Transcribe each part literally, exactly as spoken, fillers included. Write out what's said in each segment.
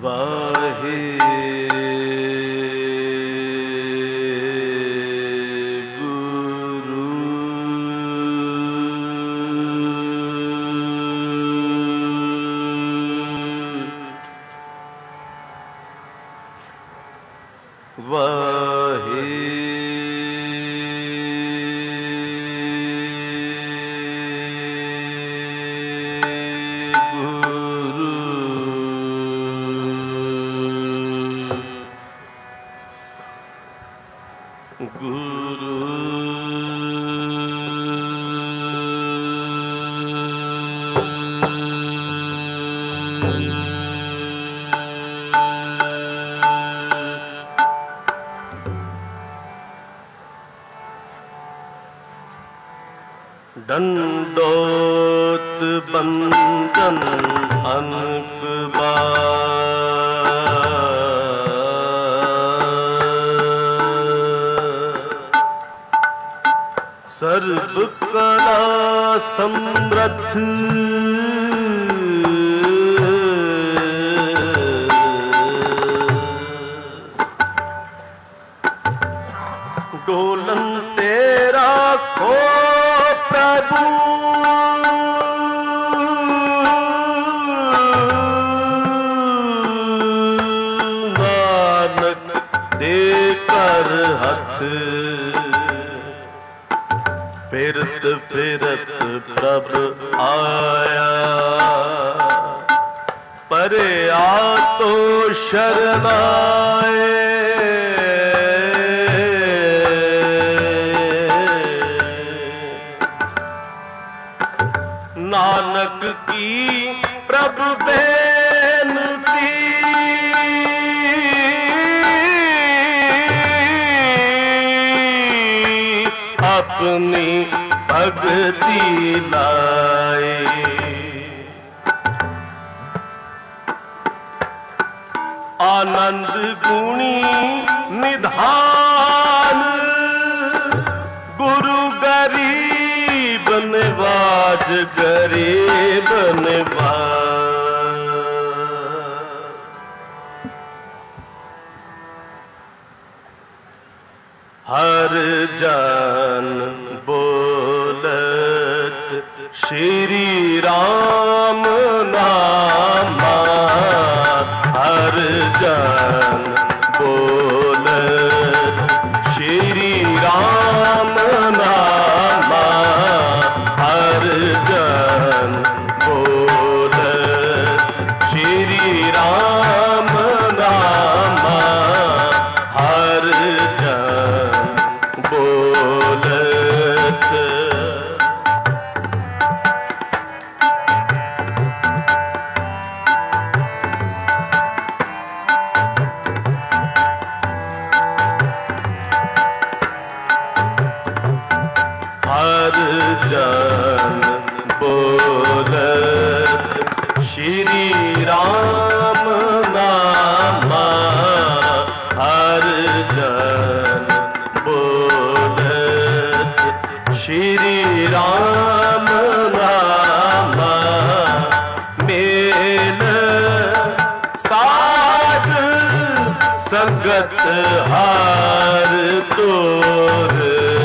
वाहे गुरु वाहे दंडोत बंदन अनक सर्व कला समृद्ध डोलन तेरा खो प्रभु नानक देकर हथ फिरत फिरत प्रभ आया परे आ तो शरणाए नानक की प्रभु बेनती अपनी भक्ति लाए आनंद गुणी निधान गुरु गरीब निवाज गरीब निवाज हर जन बोलत श्री राम नामा हर जन बोलत श्री राम नामा हर जन बोलत श्री राम नामा हर जन बोलत हर जन बोलत श्री राम नामा हर जन बोलत श्री राम नामा मेल साध संगत हार तोर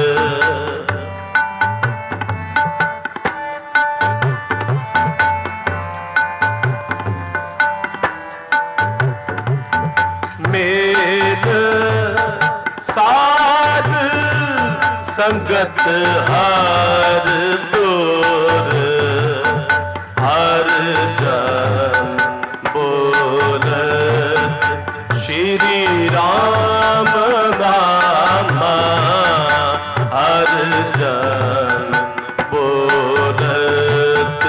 साध संगत हार तोर हर जन बोलत श्री राम नामा हर जन बोलत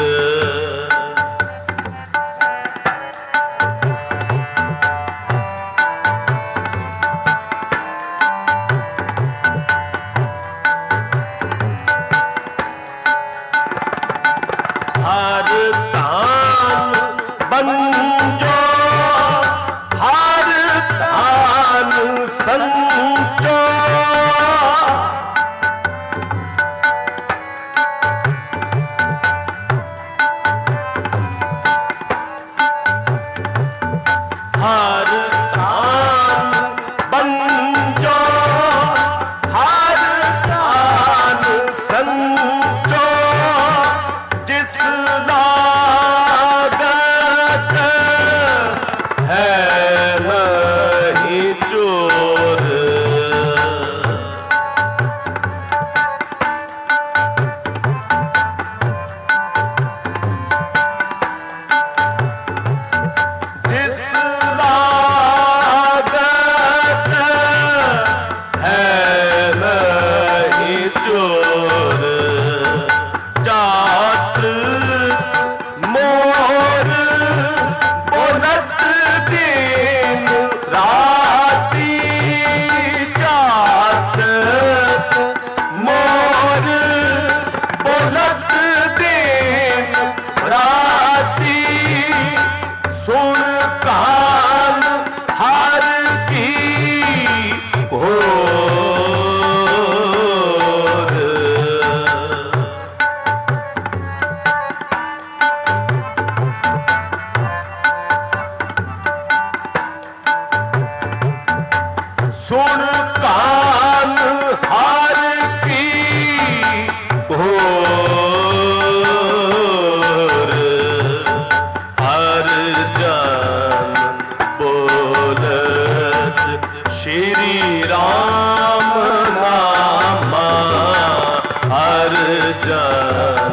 हर तान बंजो हर तान संचो जिस लागत है नहीं चोर। जिस लागत है नहीं चोर, जात मोर बोलत दिन राती। जात मोर बोलत दिन राती। सुन कान हर की घोर। सुन कान हर की घोर। हर जन बोलत श्री राम नामा। हर जन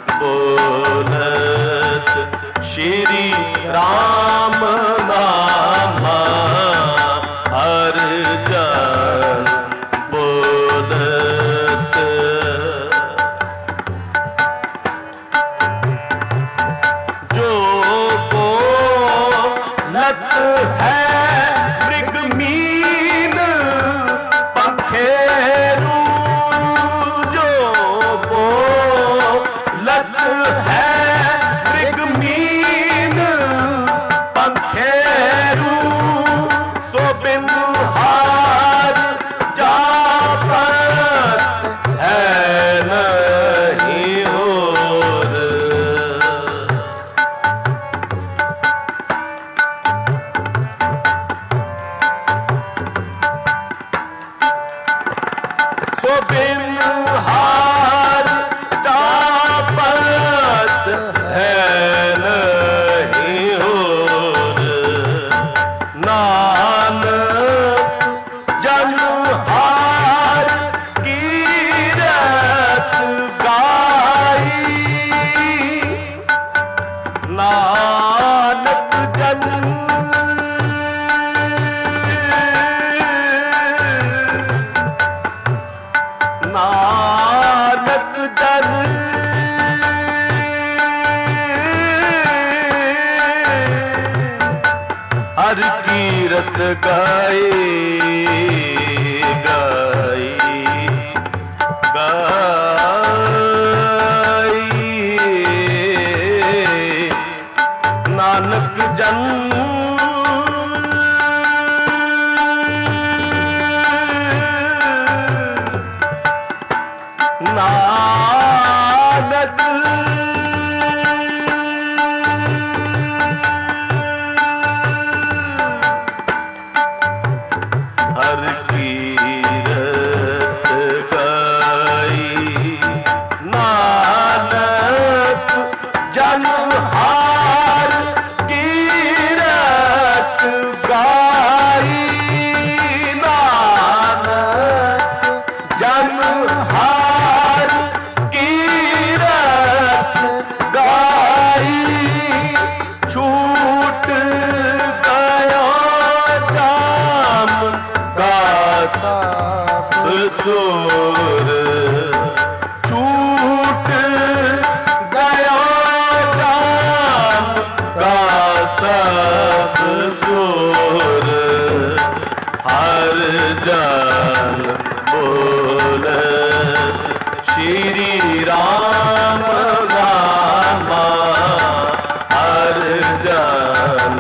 बोलत श्री राम नामा। हर जन बोलत जो बोलत है मृगमीन पंखेरू। जो बोलत है मृगमीन पंखेरू। सो बिनु हार जापत है नहीं और। सो बिनु हार जापत है नहीं और। नानक जन हार कीरत गाई। नानक जन नानक जन हर कीरत गाए। गाई गाई नानक जन नानक हर कीरत गाई। नानक जन हार कीरत गाई। नानक जन हार कीरत गाई। छूट गयो जाम का सब सुर। छूट गयो जाम का सब सुर। हर जन बोलत श्री राम नामा। हर जन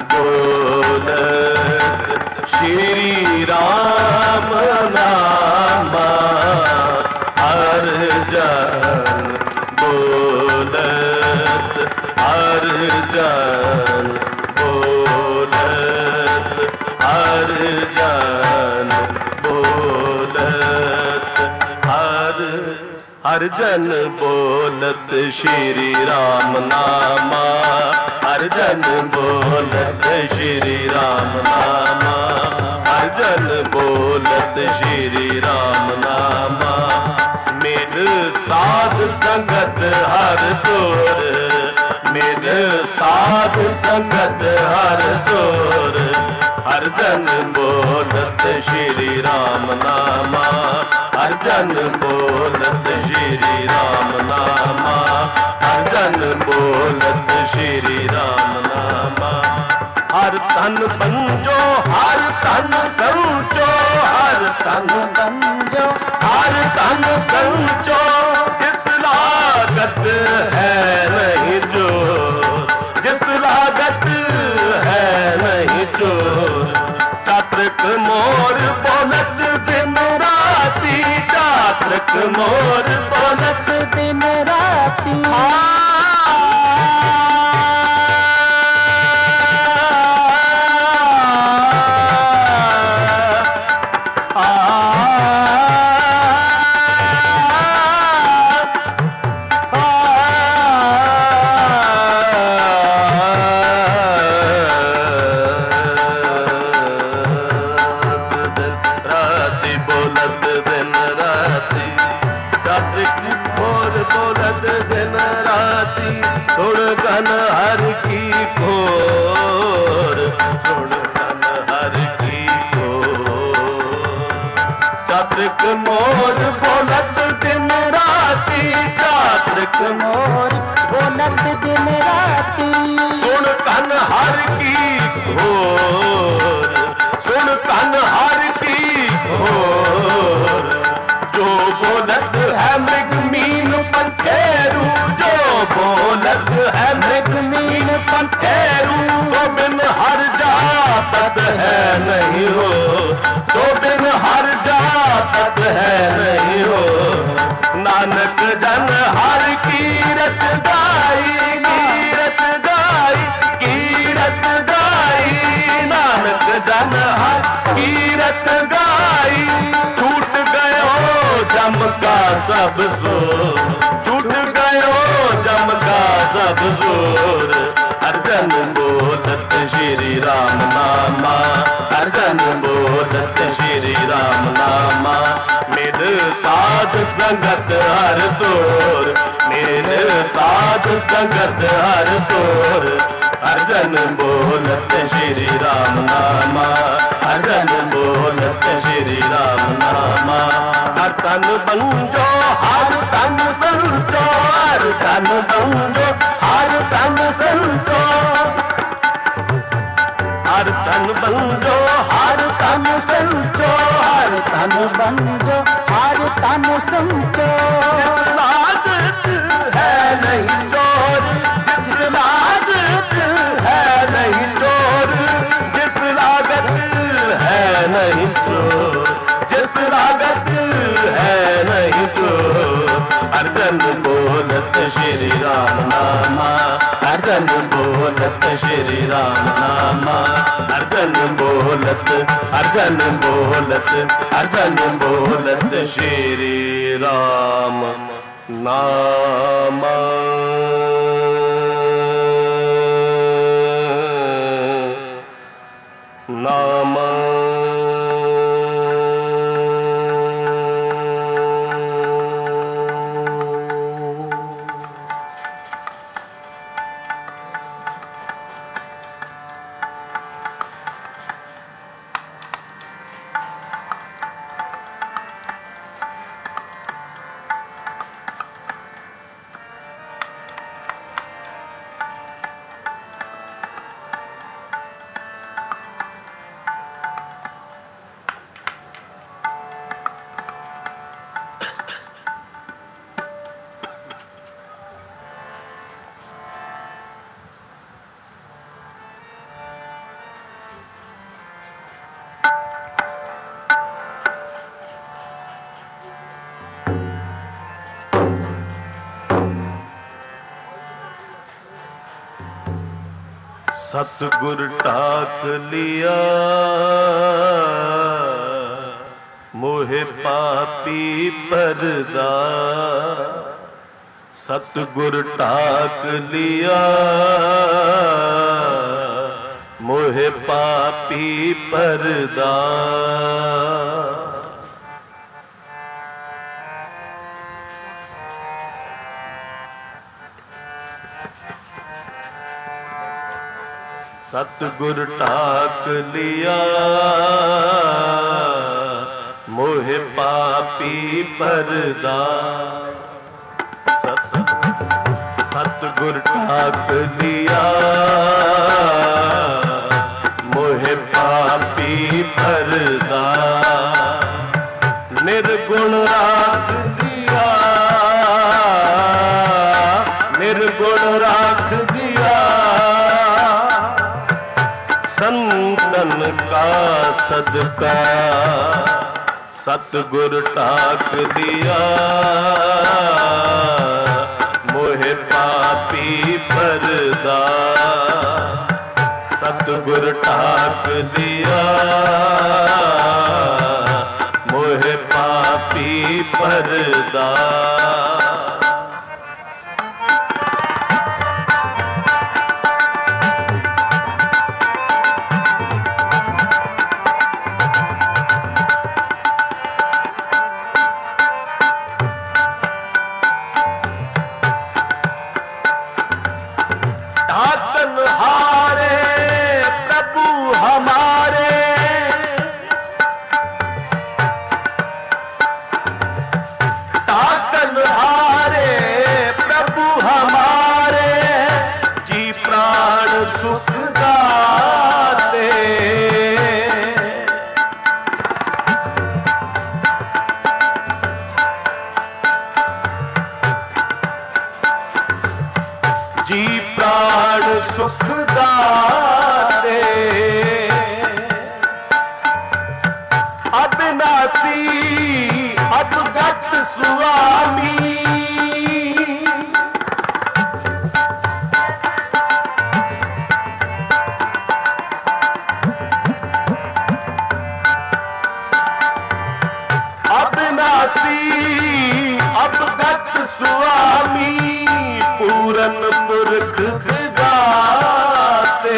बोलत श्री राम नामा। हर जन बोलत हर जन बोलत हर जन बोलत हर हर जन बोलत श्री राम नामा, हर जन बोलत श्री राम नामा, हर जन बोलत श्री राम नामा। मेर साध संगत हर तोर, मेर साध संगत हर तोर, हर जन बोलत श्री राम नामा, हर जन बोलत श्री राम नामा, हर जन बोलत श्री राम नामा। हर तन पंजो हर तन संचो, हर तन पंजो हर तन संचो, जिस लागत है नहीं जोर, जिस लागत है नहीं जोर। चातक मोर बोलत दिन राती, चातक मोर बोलत दिन राती। चातक मोर बोलत दिन राती, चातक मोर बोलत दिन राती। सुन कन हर की घोर, सुन कन हर की घोर। जो बोलत है मृग मीन पंखेरू, जो बोलत है मृग मीन पंखेरू। सो बिन हर जात है नहीं हो, सो बिन हर जात है नहीं हो। नानक जन हर कीरत गाई, कीरत गाई, कीरत गाई। नानक जन हर कीरत गाई। छूट गयो जम का सब जोर, छूट गयो जम का सब जोर। हर जन बोलत श्री राम नामा, हर जन बोलत श्री राम नामा। मेरे साध संगत हर तोर, मेरे साध संगत हर तोर। हर जन बोलत श्री राम नामा, हर जन बोलत श्री राम नामा। हर तन बंजो हर तन संचो, हर तन बंजो हर तन संचो। हर तन बंजो हर तन संचो, हर तन बंजो हर तन संचो। जिस लागत है नहीं जोर, जिस लागत है नहीं जोर, जिस लागत है नहीं जोर, जिस लागत है नहीं जोर। हर जन बोलत श्री राम नामा, हर जन बोलत श्री राम नामा। हर जन बोलत, हर जन बोलत, हर जन बोलत श्री राम नामा। नामा सतगुर टाक लिया मोर मोहे पापी परदा, सतगुर टाक लिया मोहे पापी परदा। सतगुर टाक लिया मोहे पापी परदा। सत सतगुर टाक लिया मोहे पापी परदा। निर्गुण राख दिया, निर्गुण राख दिया संतन का सदका। सतगुर टाक दिया मोहे पापी परदा। सतगुर टाक दिया मोहे पापी परदा। जी प्राण सुख दाते अविनाशी अवगत स्वामी। अविनाशी अवगत स्वामी पूरन पुरख गाते।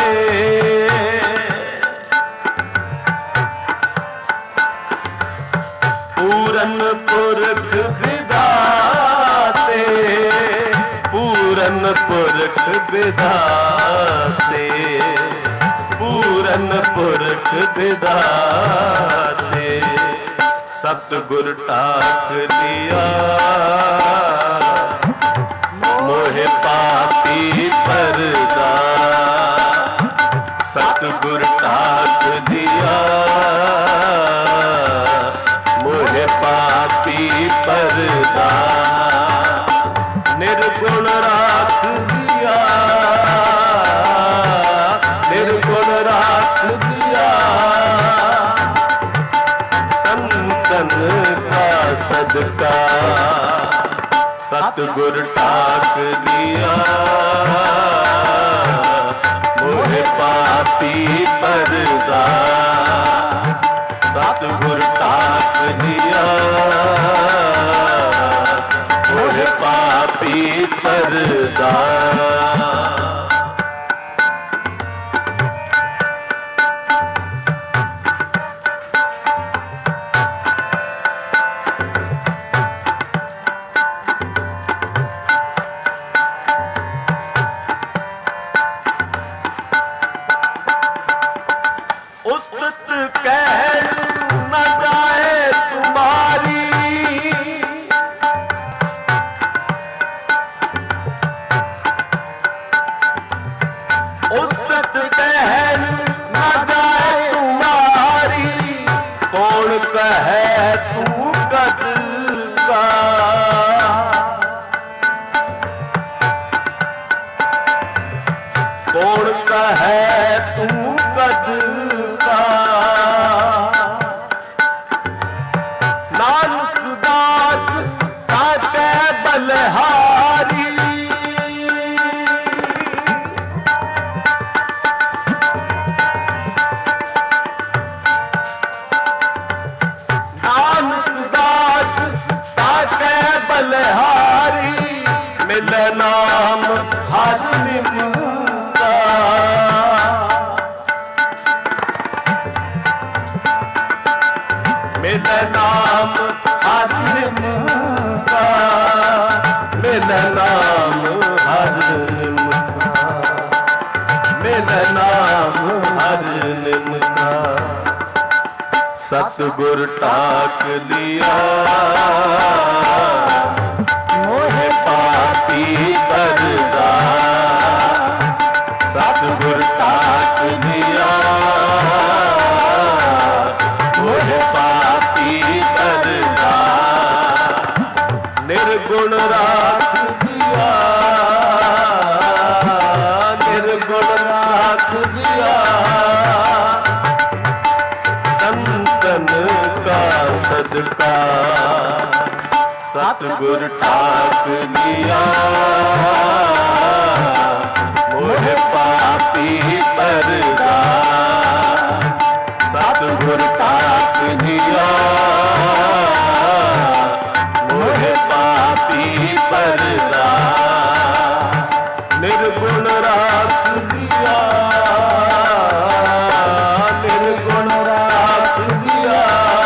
पूरन पुरख विधाते, पूरन पुरख विधाते, पूरन पुरख विधाते। सतगुर टाक लिया मोहे पापी परदा। सतगुर टाक दिया मोहे पापी परदा। निर्गुण राख दिया, निर्गुण राख दिया संतन का सदका। सतगुर टाक लिया मोहे पापी परदा। सतगुर टाक लिया मोहे पापी परदा। है तू कद का कौन का है तू कद का नानक दास का कै बलहारी नानक मिले नाम हर निमका, मिले नाम हर निमका, मिले नाम हर निमका, मिले नाम हर निमका। सतगुर टाक लिया मोहे पापी करदा, सतगुर टाक लिया मोहे पापी करदा। निर्गुण राख दिया, निर्गुण राख दिया, संतन का सदका। सतगुर टाक लिया मोहे पापी परदा, सतगुर टाक लिया मोहे पापी परदा। निर्गुण राख दिया, निर्गुण राख दिया,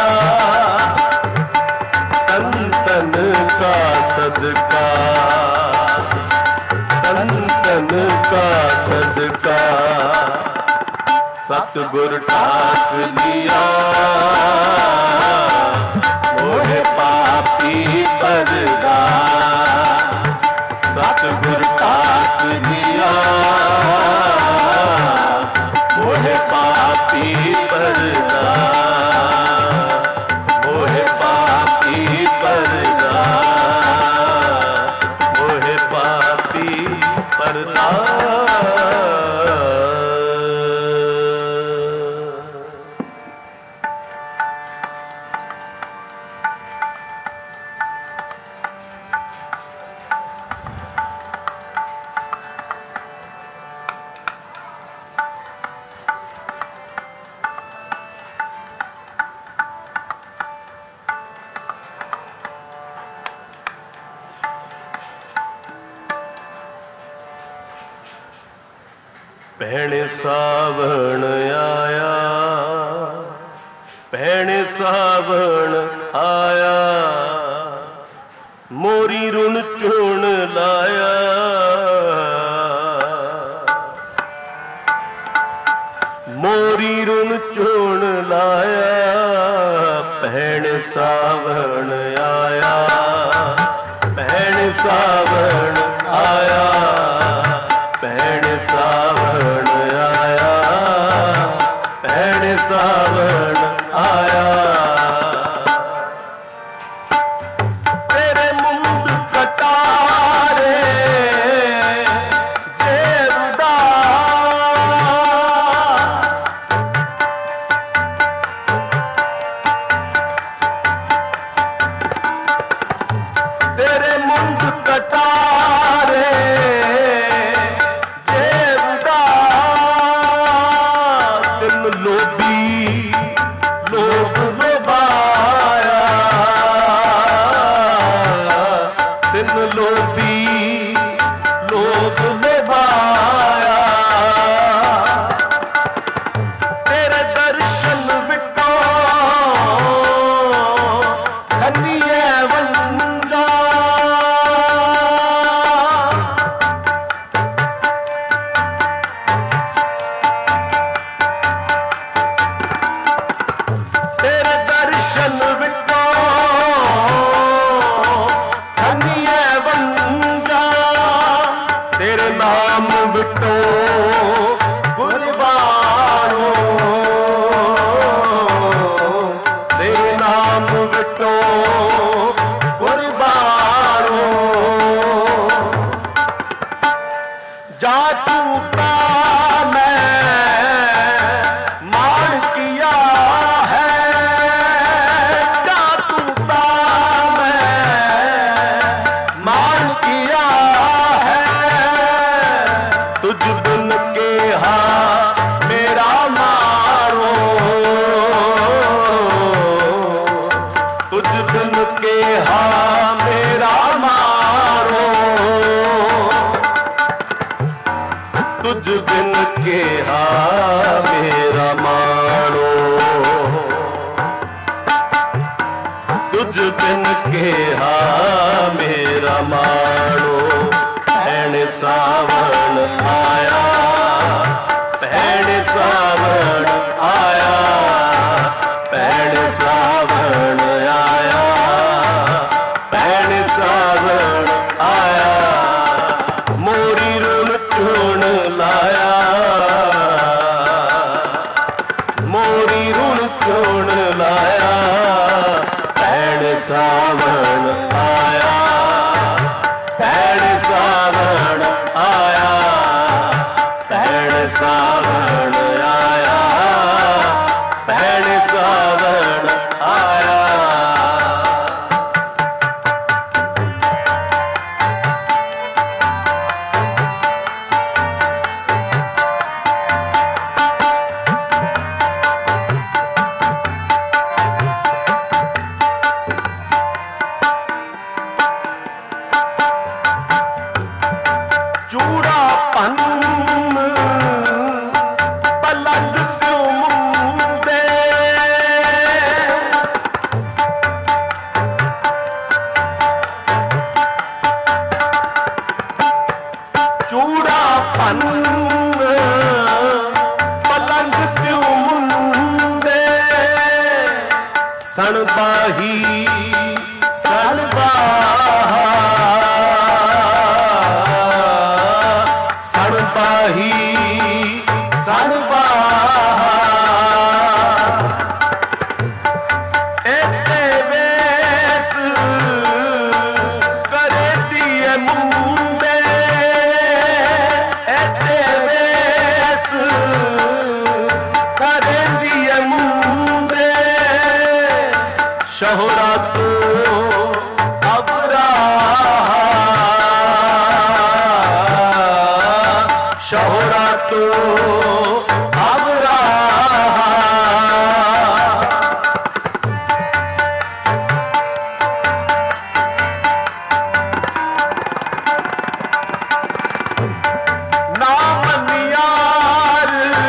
संतन का सदका, संतन का सदका। सतगुर टाक लिया मोहे पापी परदा, सतगुर टाक लिया मोहे पापी परदा, मोहे पापी परदा, मोहे पापी परदा। भैणे सावण आया, भैणे सावण आया, मोरी रुन चूण लाया, मोरी रुन चूण लाया। भैणे सावण आया, भैणे सावण आया, भैणे सावण आया, भैणे सावण आया। तेरे मुंद कटारे जेवदा, तेरे मुंद कटारे लोभी लोभ लोभाया, तिन लोभी लोभ लोभाया। तेरे दर्शन विटो धनिए वंगा, नाम विटो गुरबाणो, तेरे नाम विटो गुरबाणो। जा टूटा मैं मान किया है, जा टूटा मैं मान किया है। तुझ बिन के हा मेरा मारो, तुझ बिन के हा मेरा मारो। तुझ बिन के हा मेरा मानो, तुझ बिन के हा मेरा मानो। भैण सावण आया, भैण सावण आया, भैण सावण आया, भैण सावण आया। मोरी रुन चुन लाया, मोरी रुन चुन लाया। भैण सावण आया, भैण सावण आया, भैण सावण आया, भैण सावण आया। चूड़ा पन पलंग स्यों मुंदे, चूड़ा पन पलंग स्यों मुंदे। सणबाही सणबाहा, सणबाही सणबाहा। एते वेस करे दिए मुंदे, एते वेस करे दिए मुंदे। शोहरा तो अबरा, शोहरा तो अबरा। ना मनियार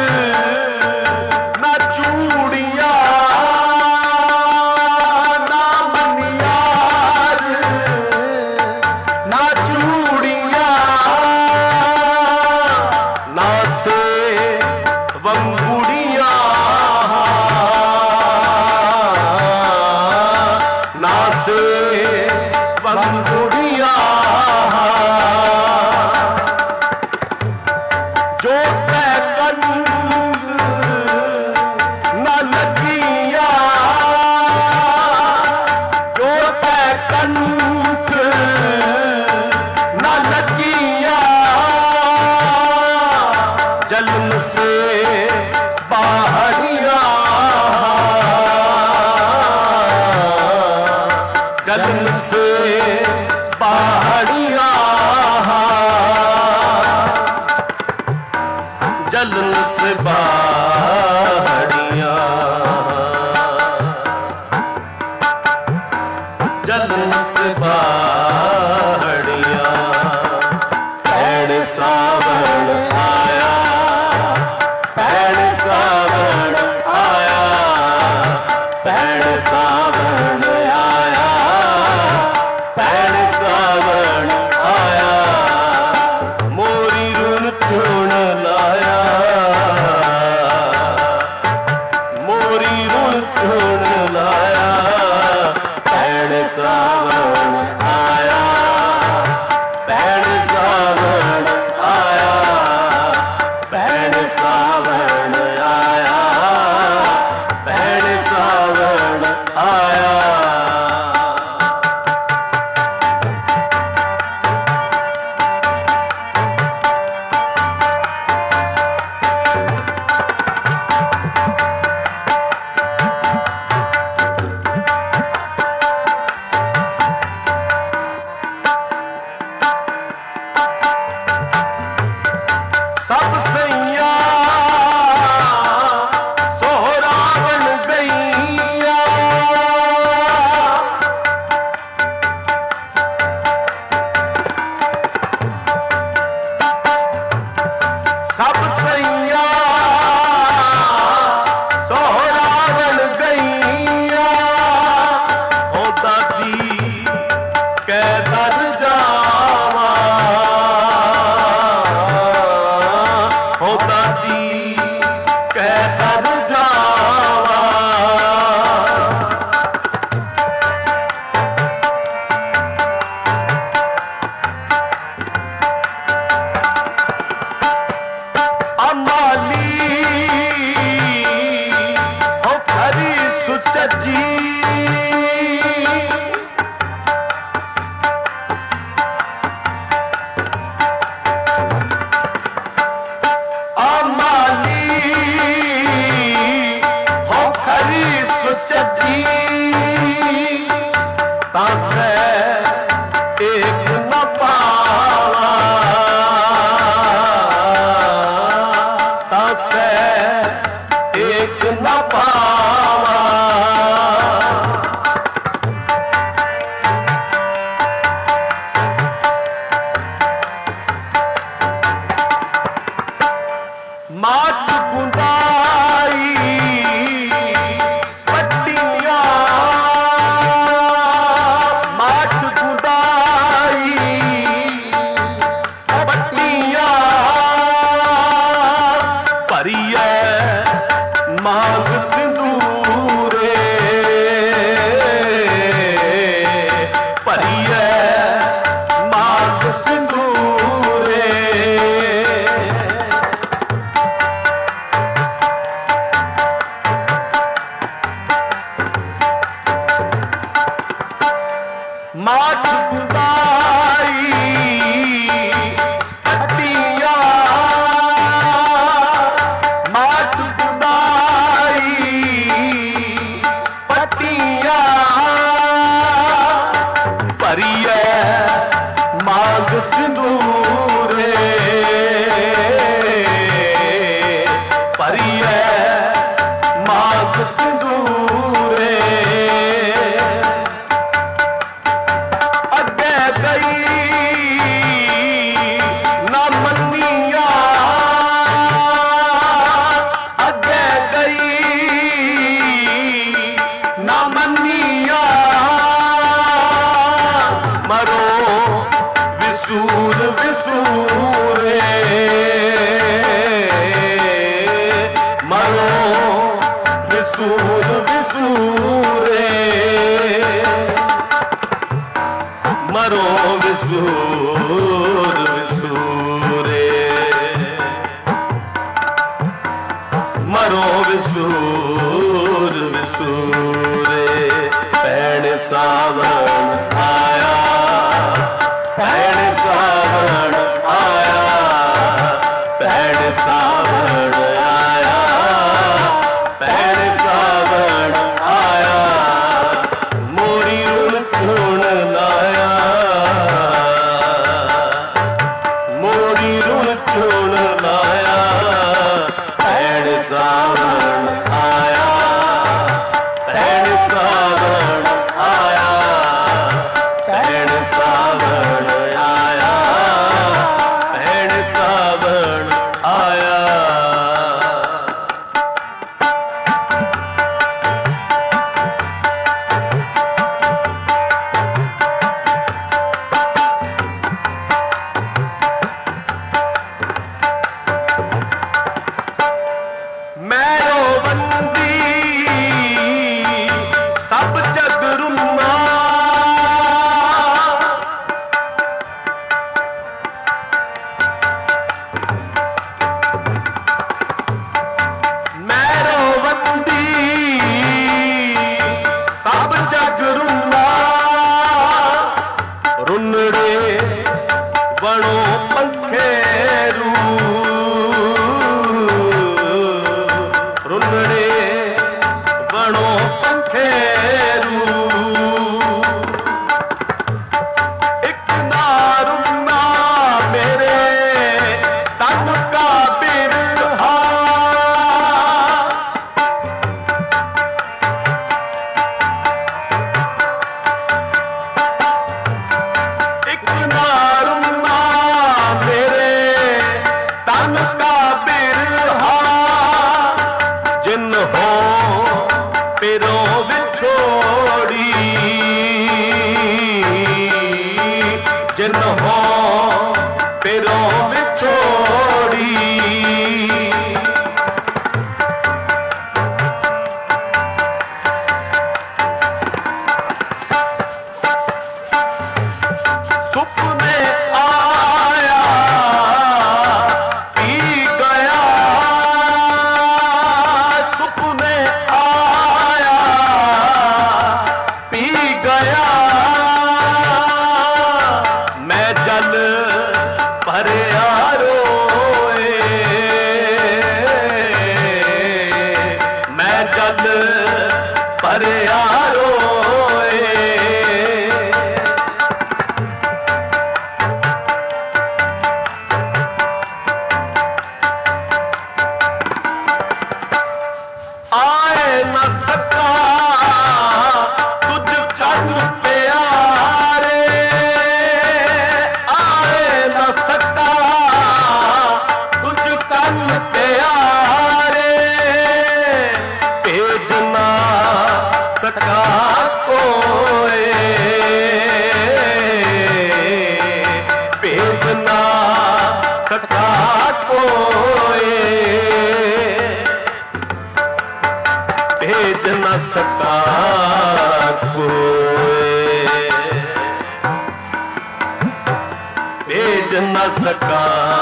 ना चूड़िया, ना मनियार ना चूड़िया। ना से वंगुड़िया, ना से वंगुड़िया। जो सैकंद न लगिया, जो सैकंद न लगिया। जलन से बाहरिया, जलन से बाहरिया। जलन से बाहरिया, जलन से बाहरिया। भैण सावण आया, भैण सावण आया, भैण सावण आया, भैण सावण आया। मोरी रुन चुन लाया, मोरी रुन चुन लाया। भैण सावण आया, भैण सावण आया, पंखेरू रुनड़े बणो पंखेरू एक ना रुना मेरे तन का बिरहा एक ना रुना मेरे तन का बिरहा जिन हो पिरो बिछोड़ी जिन हो पिरो बिछोड़ी सुपने आया पी गया सुपने आया पी गया मैं जल भरे रोए मैं जल भरे रोए आए न सका तुझ कन प्यारे आए न सका तुझ कन प्यारे भेज ना सका कोई भेज ना सका कोई भेज न सका कोई भेज न सका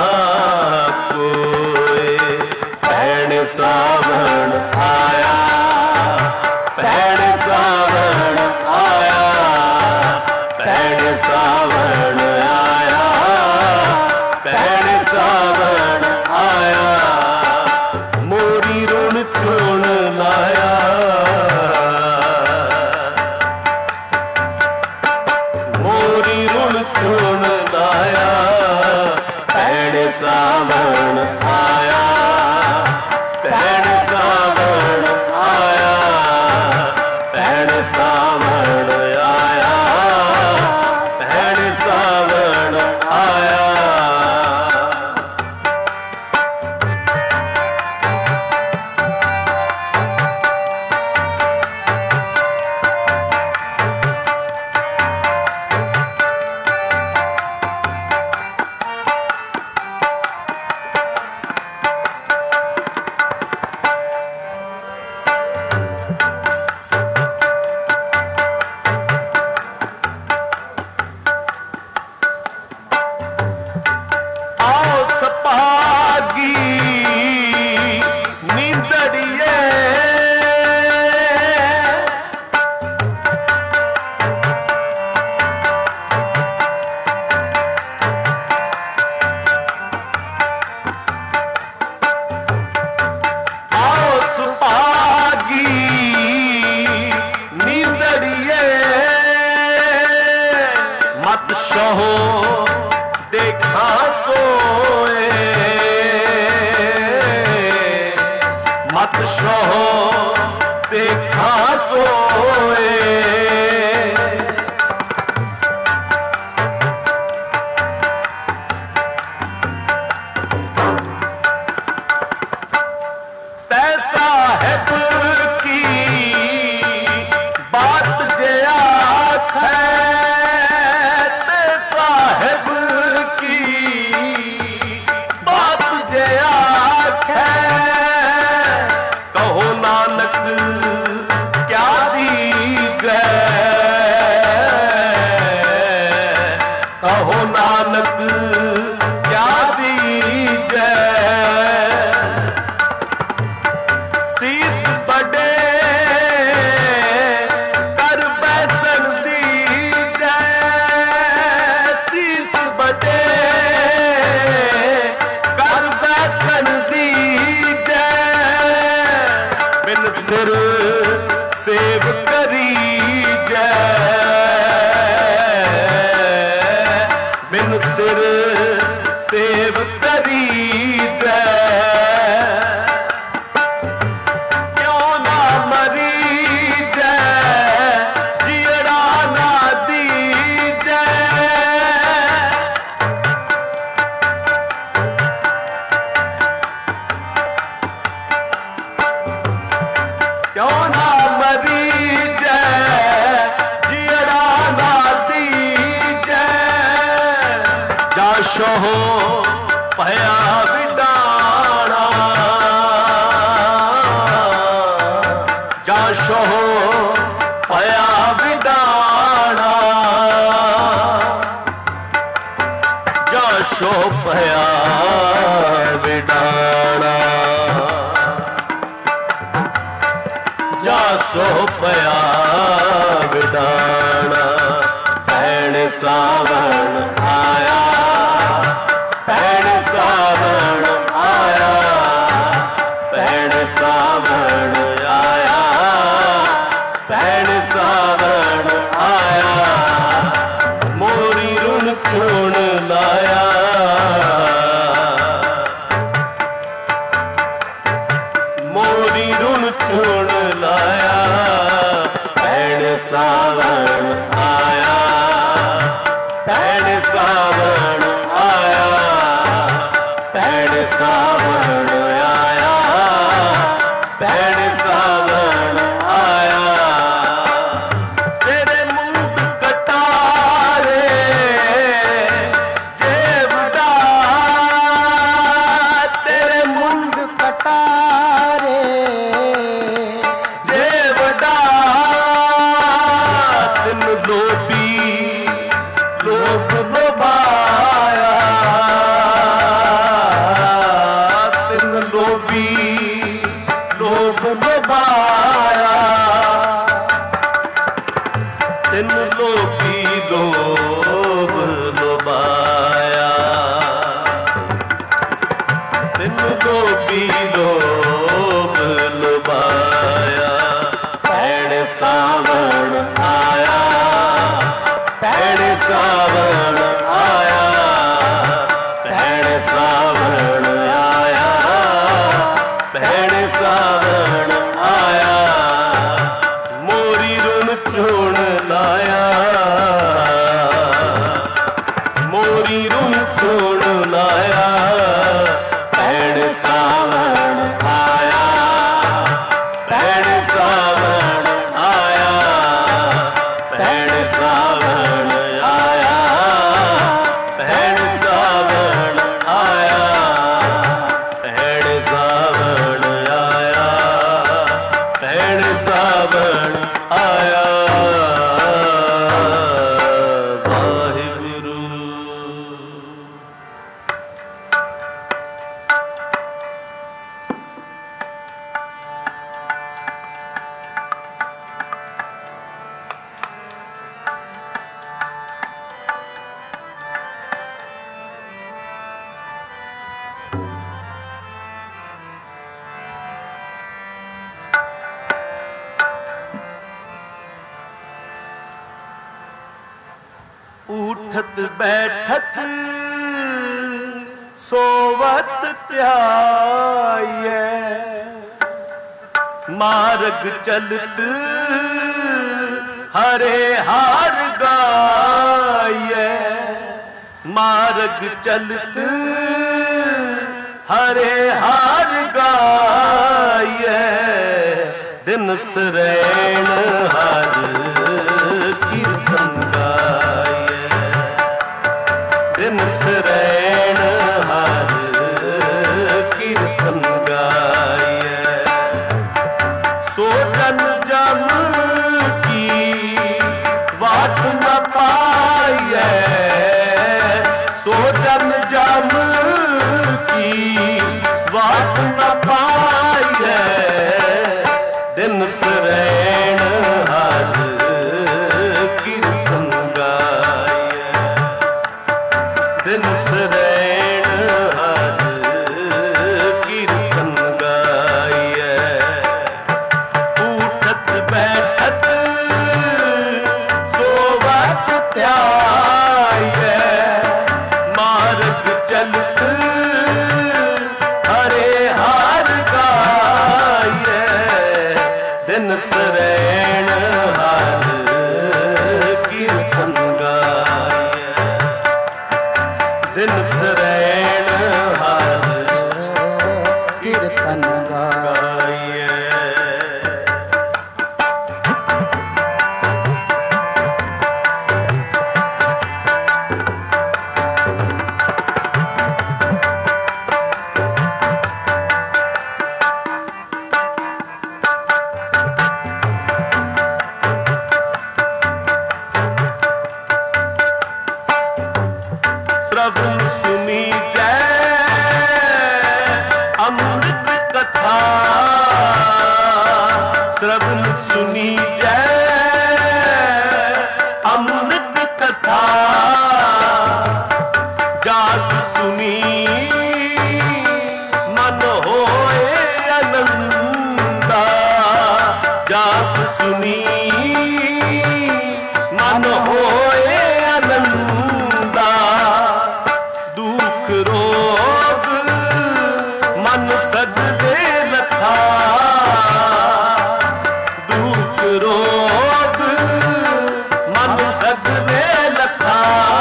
कोई भैण सावण आया भैण सावण आया भैण सावण आया भैण सावण आया मोरी रुण चुन लाया मोरी रुण चुन लाया भैण सावण आया भैण सावण आया भैण सावण आया भैण सावण आया शहो देखा सोए सेव करीजै क्यों ना मरीजै जियड़ा ना दीजै क्यों ना मरीजै जियड़ा ना दीजै जा शोहो पया विडाणा जा शोहो पया विडाणा जा शो पया विडाणा जा सो पया विडाणा भैण सावण आया भैण सावण आया भैण सावण आया भैण सावण आया मोरी रुन चूण लाया मोरी रुन चूण लाया भैण सावण आया भैण सावण आया भैण सावण आया भैण सावण आया तेरे मुंड कटारे जेवड़ा तेरे मुंड कटारे जेवड़ा तिन लोभी लोभ लोभाया तिन लोभी लोभ लोभाया तिन लोभी लोभ लोभाया तिन लोभी लोभ लोभाया भैण सावण आया भैण सावण आया भैण सावण आया भैण सावण आया मोरी रुन चूण लाया मोरी रुन चूण लाया भैण सावण आया भैण सावण आया भैण सावण आया भैण सावण आया भैण सावण आया भैण सावण आया वाहिगुरू उठत बैठत सोवत त्याये मार्ग चलत हरे हार गाये मार्ग चलत हरे हार गाये दिन सरैण हर कीर्तन गाये दिन सरैण हर कीर्तन गाये सो जन जन की वाट न पाइए सो जन जन की वाट न पाइए दिन सरैण हर कीर्तन गाये दिन सरैण हर कीर्तन गाये उठत बैठत सोवत त्याये मार्ग चलत दिन सरैण हार कीर्तन गाय, दिन सरैण हार कीर्तन गाय। श्रवण सुनी जय अमृत कथा, श्रवण सुनी जय अमृत कथा, जास सुनी मन होए आनंदा, जास सुनी मन होए आनंदा, दुख रोग मन सजदे लथा, दुख रोग मन सजदे लथा,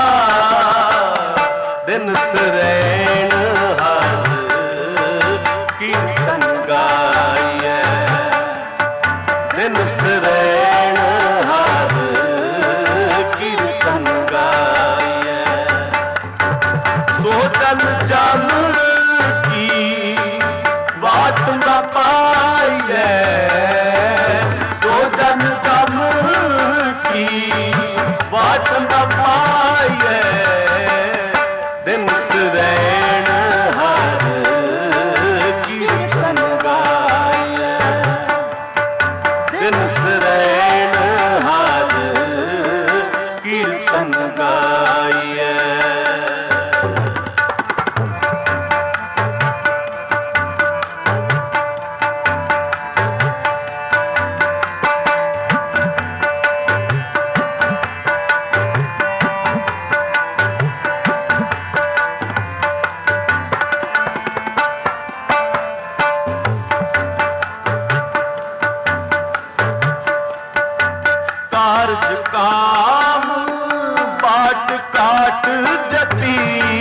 दिन सरैण हार कीर्तन गाय, दिन सरैण हार कीर्तन गाय। सो जन जन की बात न पाइए, सो जन जन की बात न पाइए, दिन सरैण हार कीर्तन गाय, दिन सरैण हार कीर्तन गाय। कारज काम बाट काट जपी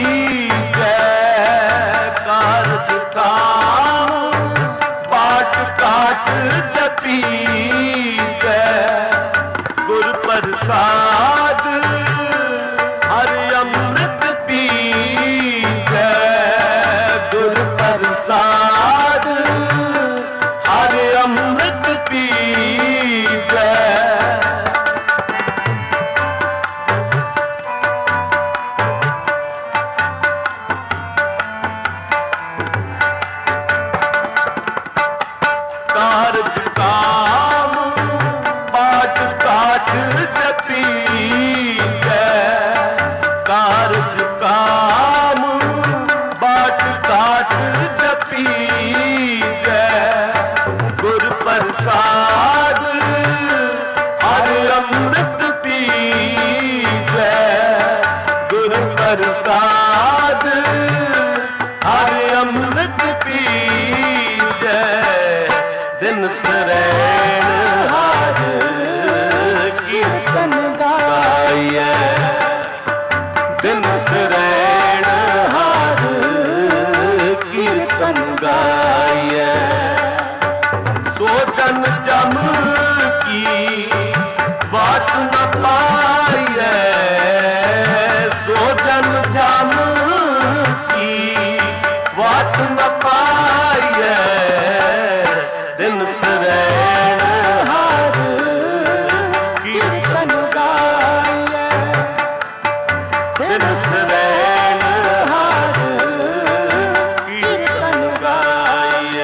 जय, कारज काम बाट काट जपी जय, गुर प्रसाद हरि अमृत पी जय, गुर प्रसाद हरि अमृत पी जय। कारज काम बाट काट जपी जय, कारज काम बाट काट जपी जय, गुर प्रसाद हरि अमृत पी जय, गुर प्रसाद हरि अमृत पी जय, दिन सरैण हार कीर्तन गाय, दिन सरैण हार कीर्तन गाय। सो जन जम की बात न पाइए, सो जन जम की बात न पाइए, दिन सरैण हार कीर्तन गाय, दिन सरैण हार कीर्तन गाय।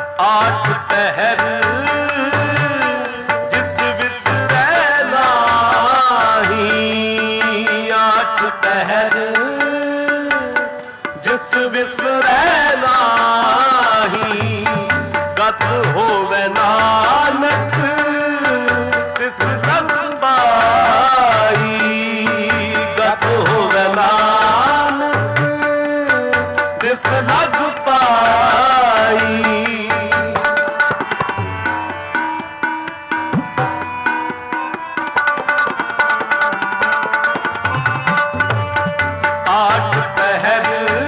आठ पहर जिस विसरै नाम, गत होवे नानक तिस सत पाई। गत होवे नानक तिस सत पाई। आठ पहर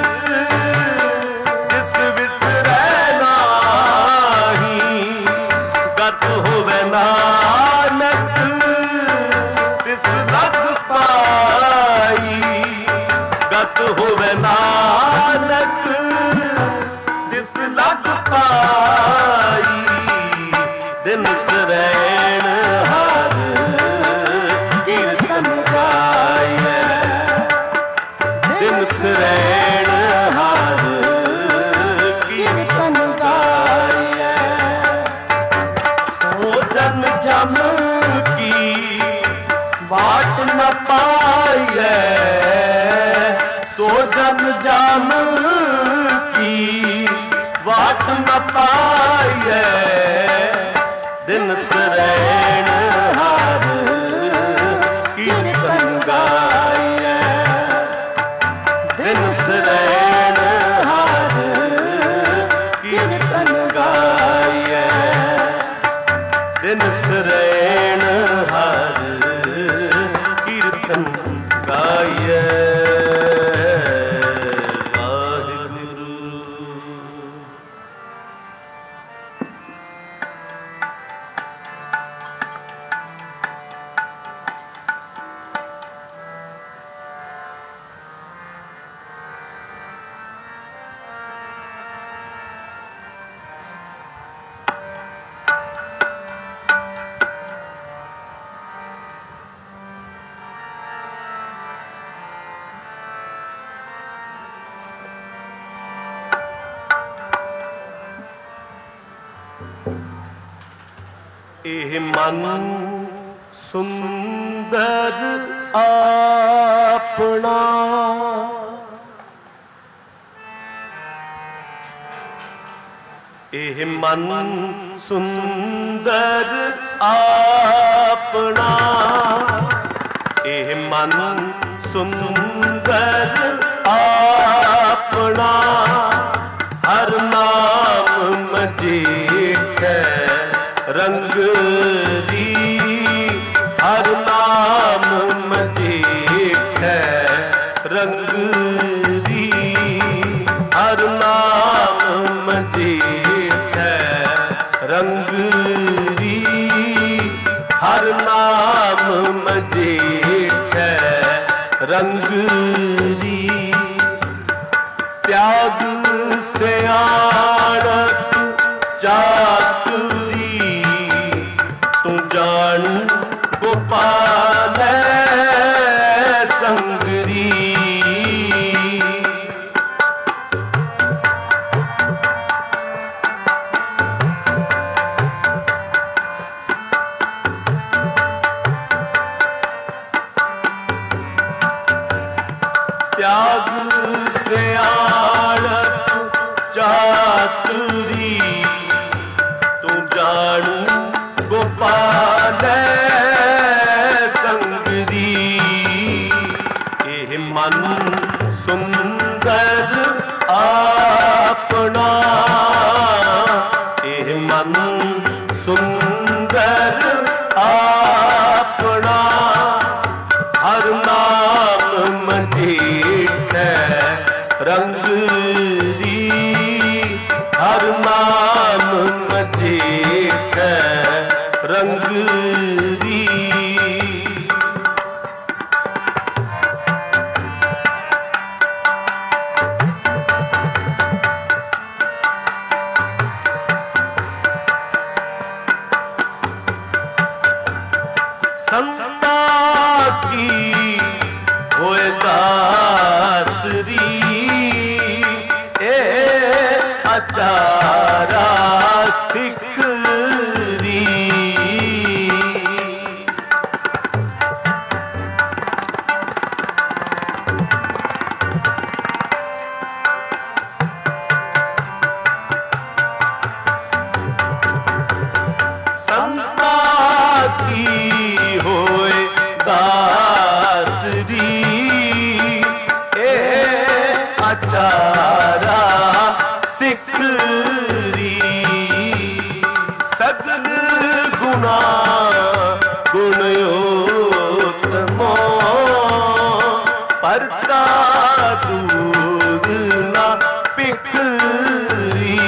जिस विसरै नाहीं। गत होवे नानक तिस सत पाई। गत होवे नानक तिस सत पाई। दिन सरैण हर कीर्तन गाए। दिन सरैण हर कीर्तन गाए। सो जन जम की बाट न पाइए। सो जन जम की बाट न पाइए। दिन सरैण हर कीर्तन गाए। दिन सरैण हर कीर्तन गाए। दिन सरैण हर कीर्तन गाए। वाहिगुरु। ਇਹ ਮਨ ਸੁੰਦਰ ਆਪਣਾ। ਇਹ ਮਨ ਸੁੰਦਰ ਆਪਣਾ। ਇਹ ਮਨ ਸੁੰਦਰ ਆਪਣਾ। ਹਰ ਨਾਮ ਮਜੀਠੈ रंग दी। हर नाम मजीठै रंग दी। हर नाम मजीठै रंग दी। हर नाम मजीठै रंग दी। त्याग सियाणत चातुरी। तू जान गोपाल संगरी। त्याग सियाणत चातुरी। तू जान गोपाल संगरी। ਇਹ ਮਨ ਸੁੰਦਰ ਆਪਣਾ। ਇਹ ਮਨ ਸੁੰਦਰ ਆਪਣਾ। ਹਰ ਨਾਮ ਮਜੀਠੈ ਰੰਗ ਦੀ। ਹਰ ਨਾਮ ਮਜੀਠੈ रंग दी। संता की होए दासरी। ए अचारा सिख री। सगल गुणा गुणयोतमो परता दूध ना पिखरी।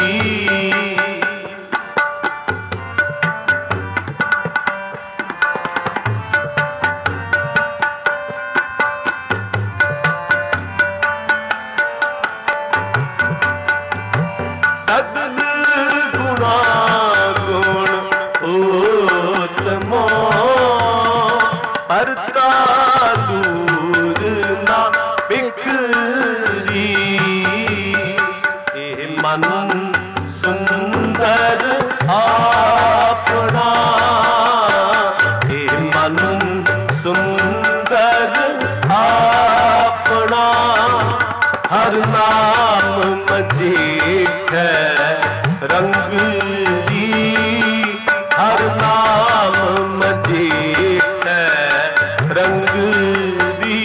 सगल गुणा गुण उत्तमो परता दूध ना बिखरी। ए मन सुंदर आपना, ए मन सुंदर आपना हर नाम मजेठ रंग दी। हर नाम मजेठ रंग दी।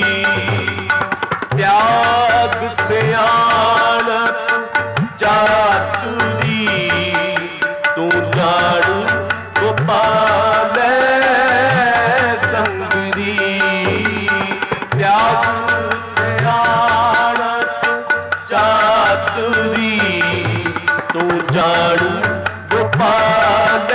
त्याग सियाणत जात दी तू जान गोपाल संगरी। त्याग सियाणत जात दी तू जान गोपाल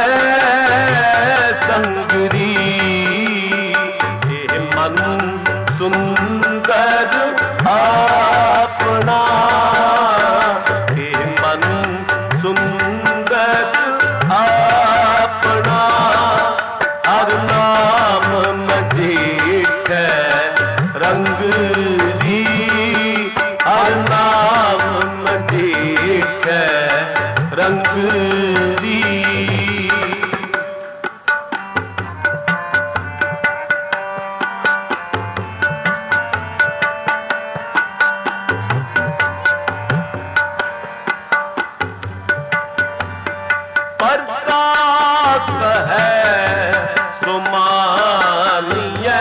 संगरी। हे मन सुंदर आपना, हे मन सुंदर आपना हर नाम मजेठ रंग दी। हर नाम मजेठ रंग दी। परताप है सुमानिया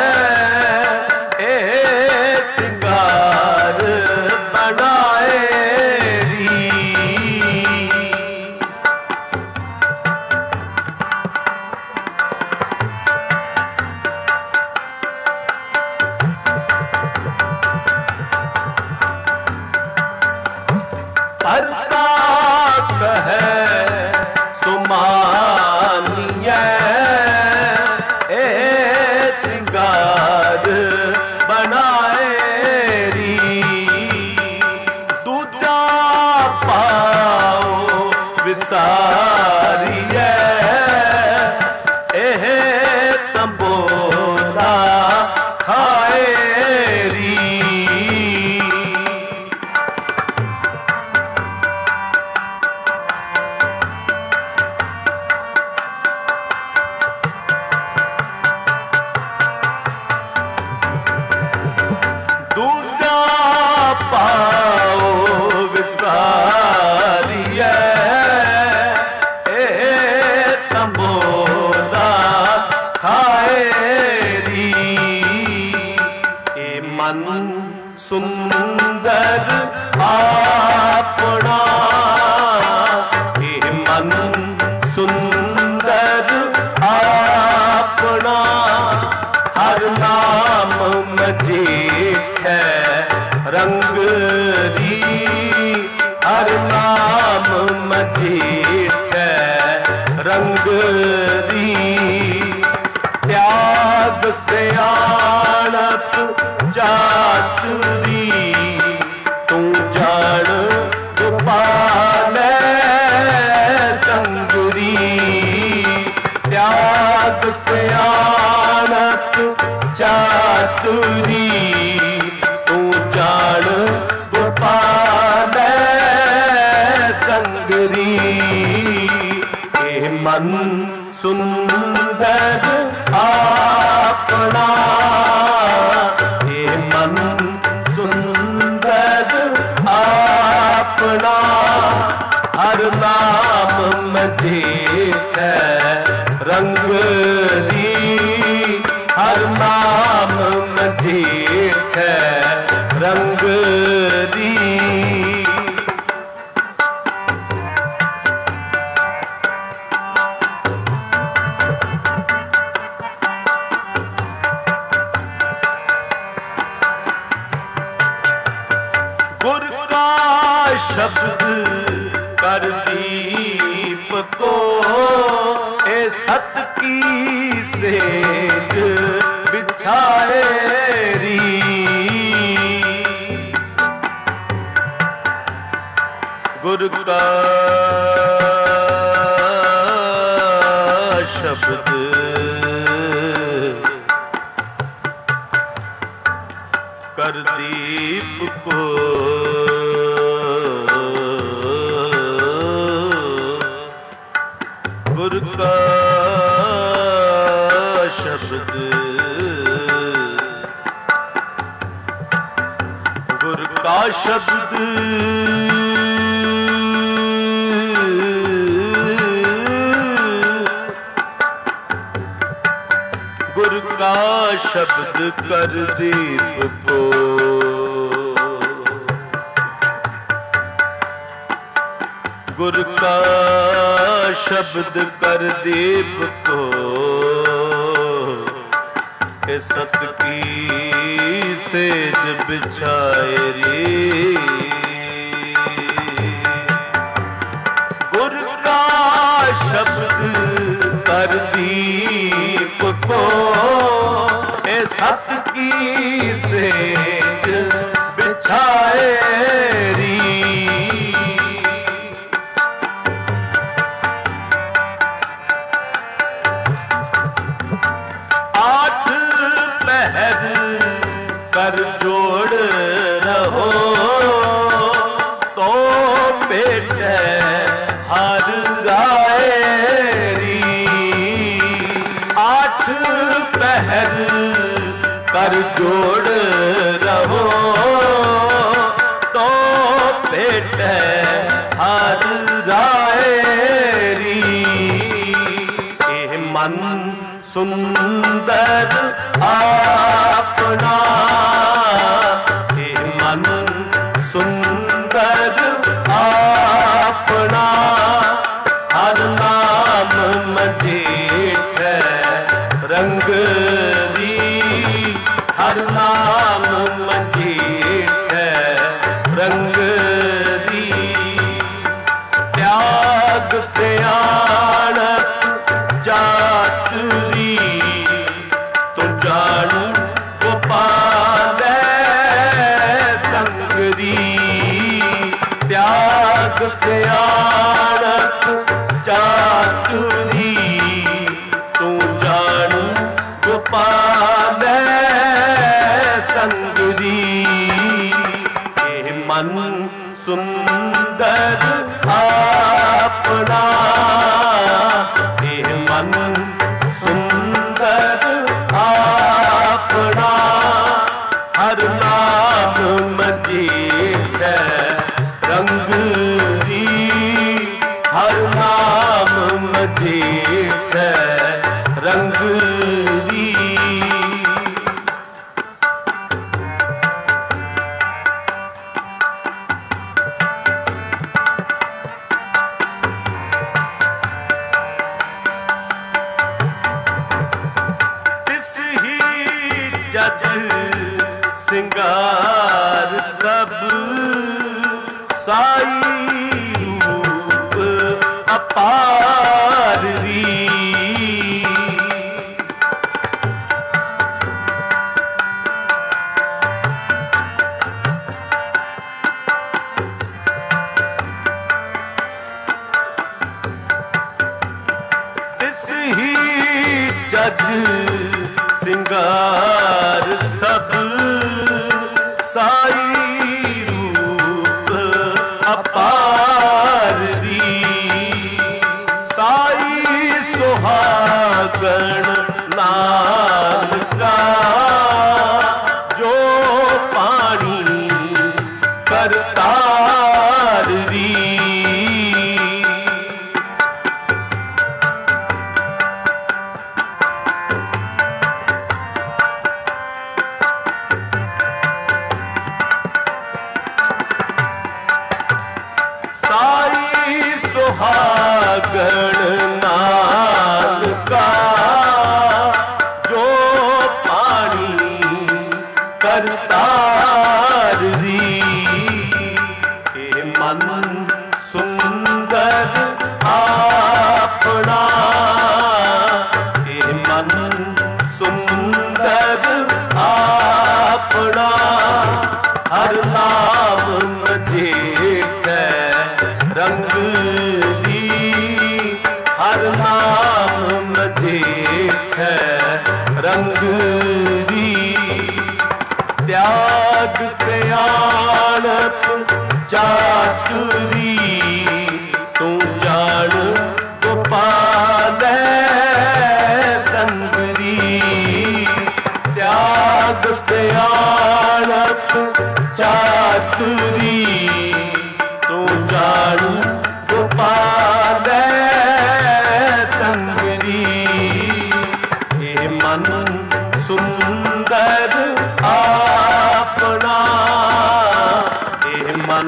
ए सिंगार बनाए री। परताप है सुमानिया ए सिंगार बनाए री। दूजा पाओ विसारिए एह तंबोला खाए री। दूजा पाओ विसारिए ए तंबोला खाए री। ए मन सुंदर आपना, ए मन सुंदर आपना हर नाम मजेठ रंग दी। हर नाम मजेठ रंग दी। त्याग सियाणत जात दी तू जान गोपाल संगरी। त्याग सियाणत जात दी तू जान गोपाल संगरी। ए मन सुंदर आपना, ए मन सुंदर आपना हर नाम मजेठ रंग दी। हर नाम मजेठ रंग दी। दीप को ए सत की सेज बिछाए री। गुरु का शब्द कर दीप को गुरु का शब्द गुरु का शब्द गुरु का शब्द कर दीप को गुरु का शब्द कर दीप को ए सत की सेज बिछाए रे। गुरु का शब्द कर दीप को ए सत की सेज बिछाए री। कर जोड़ रहो तो पेट हर रायरी। आठ पहर कर जोड़ रहो तो पेट हर रायरी। ए मन सुंदर अपना हे मन सुंदर अपना हर नाम मजेठ रंग री। हर नाम मजेठ रंग री। त्याग से आणत जात री तो जान गोपाल संगरी। त्याग से आणत जात री तू जान गोपाल संगरी। ये मन सुंदर अपना ये मन सुंदर अपना हर नाम मजेठ रंग री। हर नाम मजेठ रंग री। जज सिंगार सब साई रूप अपार री। तिस ही जज सिंगार सब साई रूप अपार री। साई सुहागण नाल का जो पानी करतार री। सुहागण नाल का जो पानी करतार री। ए मन सुंदर चातुरी तू जान गोपाल संगरी त्याग सियाणप चातुरी तू जान गोपाल संगरी ये मन सुंदर अपना ये मन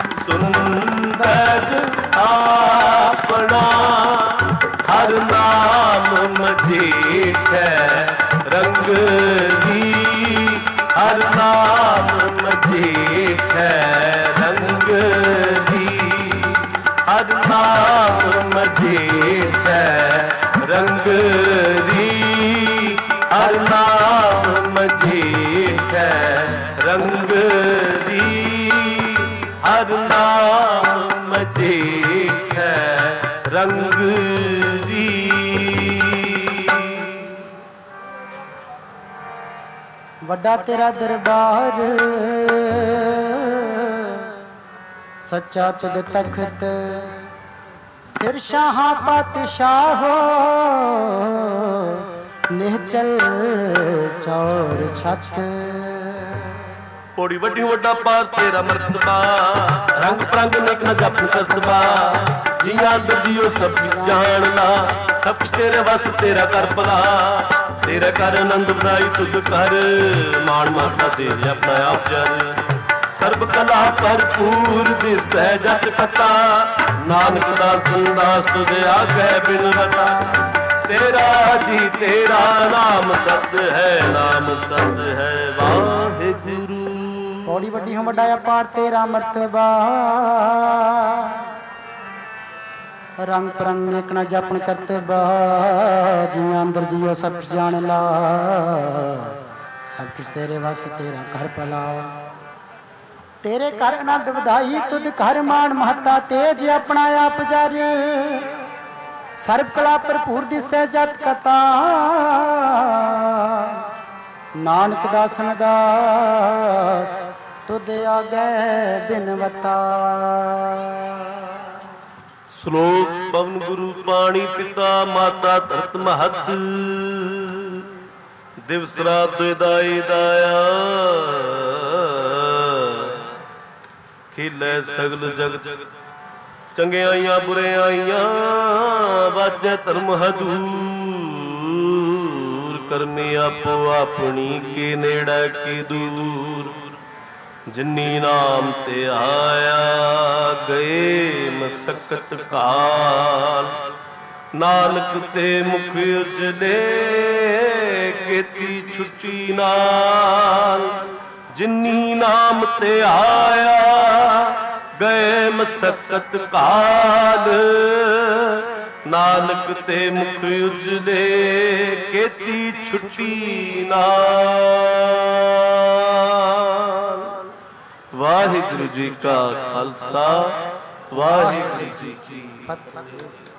सुंदर अपना हर नाम मजेठ रंग दी हर नाम मजेठ रंग दी हर नाम मजेठ रंग दी हर नाम मजेठ रंग दी हर नाम मजेठ रंग दी। वड्डा तेरा दरबार सच्चा तुद तख्त सिर शाह पातशाह निहचल चौर छत पौड़ी वड्डी वड्डा पार तेरा मर्तबा रंग परंग नेक न जप करतबा जिया ददियो सब जानना सब कुछ तेरे वस तेरा कर भला तेरा कर आनंद बनाई तुद कर मान माता तेरे अपना आप जर सर्व कला भरपूर दिसै जत कथा नानक दास संदास तुझे आगे बिन बता तेरा जी तेरा नाम सस है नाम सस है वाहे गुरु। पौड़ी वड्डी हो वड्डा अपार तेरा मर्तबा रंग परंग नेक न जपन करतबा जिया अंदर जियो सब जान ला सब कुछ तेरे वस तेरा कर भला तेरे कर आनंद वधाई तुद कर मान महता तेज अपना आप जर सर्व कला भरपूर दिसै जत कथा नानक दासन दास तुद आगे बिनवता। श्लोक पवन गुरु पाणी पिता माता धरत महत दिवस रात दाई दाया खिलै सगल जगत चंगियाइयां बुरियाइयां वाजै धर्म हदूर करमी आपो अपनी के नेड़ा के दूर जिन्नी नाम ते आया गए मसकत काल नानक ते मुख उजले केती छुट्टी नाल जिन्नी नाम ते आया गए मसकत काल नानक ते मुख उजले केती छुट्टी नाल। वाहिगुरु जी का खालसा वाहिगुरु जी की फतेह।